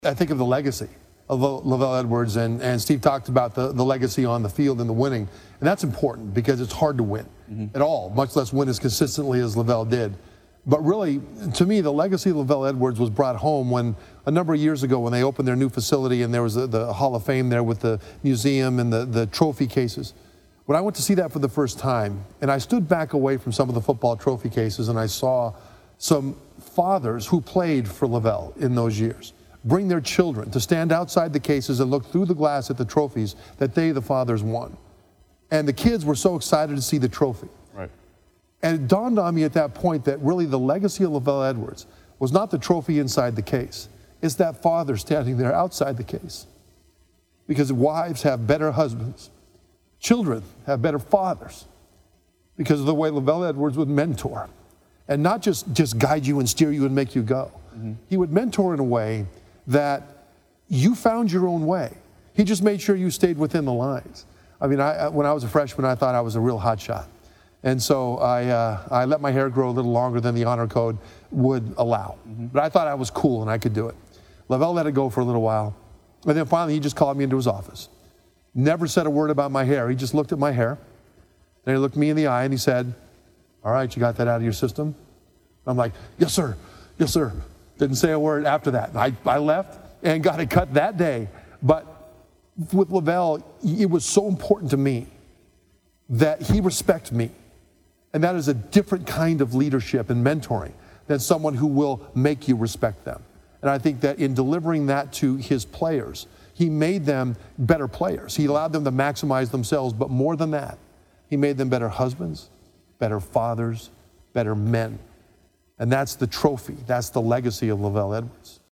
I think of the legacy of LaVell Edwards, and Steve talked about the legacy on the field and the winning. And that's important because it's hard to win at all, much less win as consistently as LaVell did. But really, to me, the legacy of LaVell Edwards was brought home when a number of years ago when they opened their new facility and there was the Hall of Fame there with the museum and the trophy cases. When I went to see that for the first time, and I stood back away from some of the football trophy cases and I saw some fathers who played for LaVell in those years bring their children to stand outside the cases and look through the glass at the trophies that they, the fathers, won. And the kids were so excited to see the trophy. Right. And it dawned on me at that point that really the legacy of LaVell Edwards was not the trophy inside the case. It's that father standing there outside the case. Because wives have better husbands. Children have better fathers. Because of the way LaVell Edwards would mentor. And not just guide you and steer you and make you go. He would mentor in a way that you found your own way. He just made sure you stayed within the lines. I mean, when I was a freshman, I thought I was a real hot shot. And so I let my hair grow a little longer than the honor code would allow. But I thought I was cool and I could do it. LaVell let it go for a little while. And then finally, he just called me into his office. Never said a word about my hair. He just looked at my hair. And he looked me in the eye and he said, "All right, you got that out of your system?" I'm like, "Yes, sir. Yes, sir." Didn't say a word after that. I left and got it cut that day. But with LaVell, it was so important to me that he respect me. And that is a different kind of leadership and mentoring than someone who will make you respect them. And I think that in delivering that to his players, he made them better players. He allowed them to maximize themselves, but more than that, he made them better husbands, better fathers, better men. And that's the trophy. That's the legacy of LaVell Edwards.